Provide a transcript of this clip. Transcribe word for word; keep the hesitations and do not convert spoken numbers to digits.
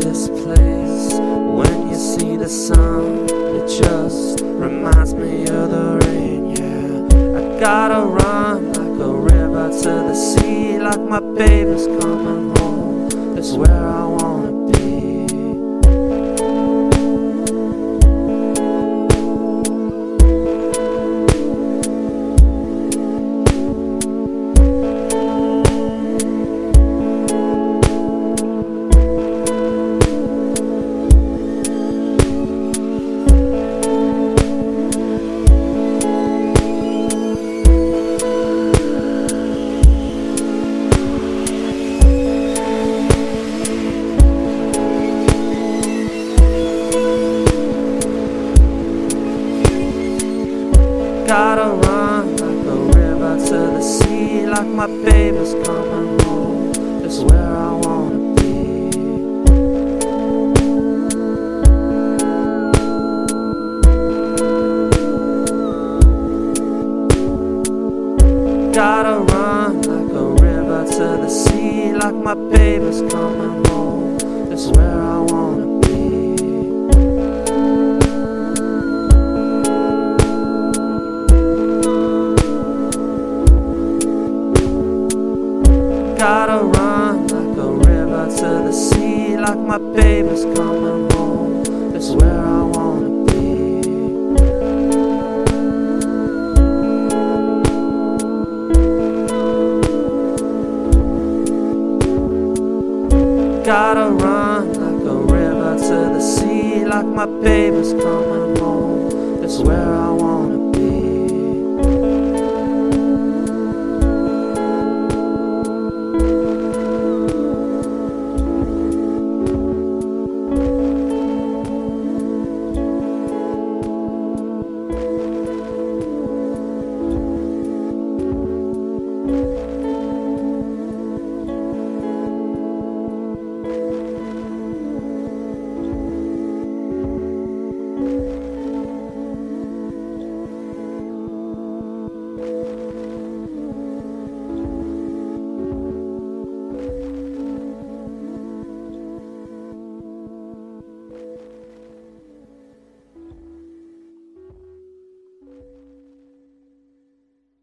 this place. When you see the sun, it just reminds me of the rain, yeah. I gotta run like a river to the sea, like my baby's coming home. That's where I wanna be. Gotta run like a river to the sea, like my baby's coming home. That's where I wanna be. Gotta run like a river to the sea, like my baby's coming home. That's where I wanna be. Gotta run like a river to the sea, like my baby's coming home. That's where I wanna be. Gotta run like a river to the sea, like my baby's coming home. That's where I